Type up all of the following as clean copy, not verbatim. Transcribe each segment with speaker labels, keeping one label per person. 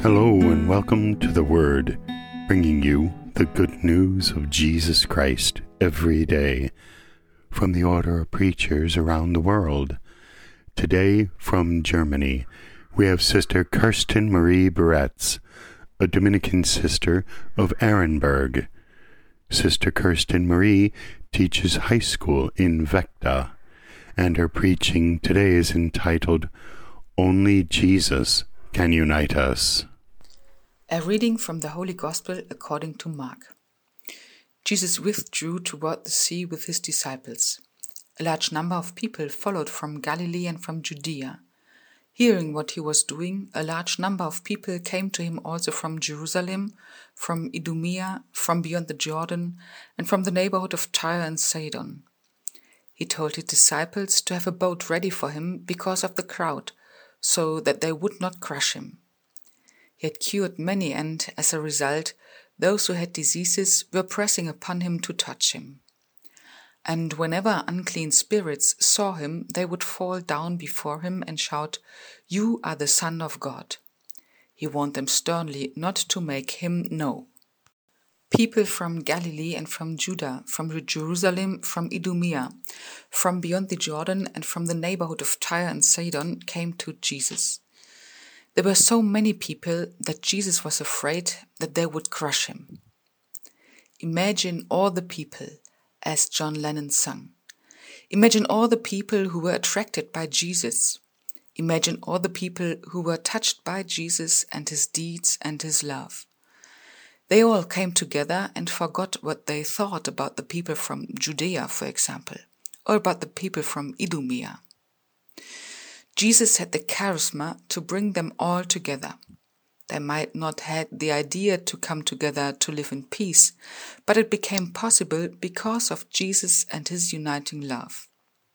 Speaker 1: Hello and welcome to The Word, bringing you the good news of Jesus Christ every day from the Order of Preachers around the world. Today from Germany, we have Sister Kirsten Marie Beretz, a Dominican sister of Arenberg. Sister Kirsten Marie teaches high school in Vechta, and her preaching today is entitled, Only Jesus Can Unite Us.
Speaker 2: A reading from the Holy Gospel according to Mark. Jesus withdrew toward the sea with his disciples. A large number of people followed from Galilee and from Judea. Hearing what he was doing, a large number of people came to him also from Jerusalem, from Idumea, from beyond the Jordan, and from the neighborhood of Tyre and Sidon. He told his disciples to have a boat ready for him because of the crowd, so that they would not crush him. He had cured many, and as a result, those who had diseases were pressing upon him to touch him. And whenever unclean spirits saw him, they would fall down before him and shout, "You are the Son of God." He warned them sternly not to make him know. People from Galilee and from Judah, from Jerusalem, from Idumea, from beyond the Jordan, and from the neighborhood of Tyre and Sidon came to Jesus. There were so many people that Jesus was afraid that they would crush him. Imagine all the people, as John Lennon sung. Imagine all the people who were attracted by Jesus. Imagine all the people who were touched by Jesus and his deeds and his love. They all came together and forgot what they thought about the people from Judea, for example, or about the people from Idumea. Jesus had the charisma to bring them all together. They might not have had the idea to come together to live in peace, but it became possible because of Jesus and his uniting love.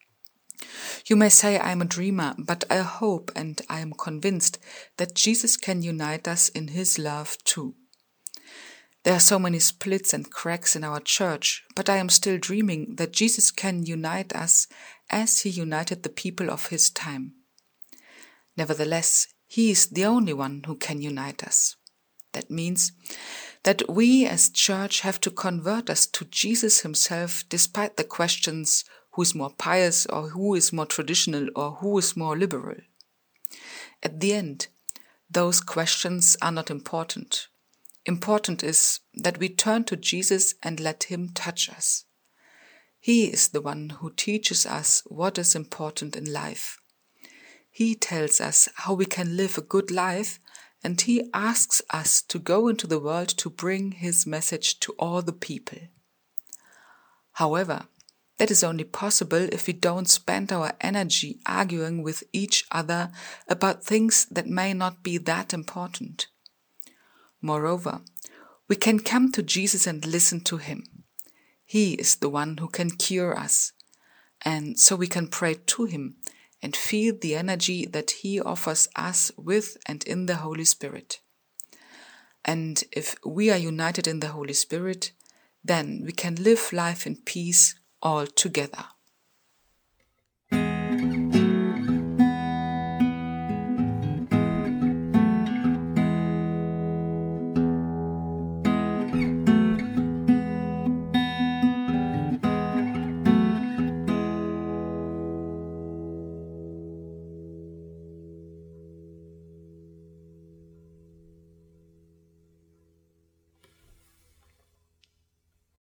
Speaker 2: You may say I am a dreamer, but I hope and I am convinced that Jesus can unite us in his love too. There are so many splits and cracks in our church, but I am still dreaming that Jesus can unite us as he united the people of his time. Nevertheless, he is the only one who can unite us. That means that we as church have to convert us to Jesus himself despite the questions who is more pious or who is more traditional or who is more liberal. At the end, those questions are not important. Important is that we turn to Jesus and let him touch us. He is the one who teaches us what is important in life. He tells us how we can live a good life, and he asks us to go into the world to bring his message to all the people. However, that is only possible if we don't spend our energy arguing with each other about things that may not be that important. Moreover, we can come to Jesus and listen to him. He is the one who can cure us, and so we can pray to him and feel the energy that he offers us with and in the Holy Spirit. And if we are united in the Holy Spirit, then we can live life in peace all together.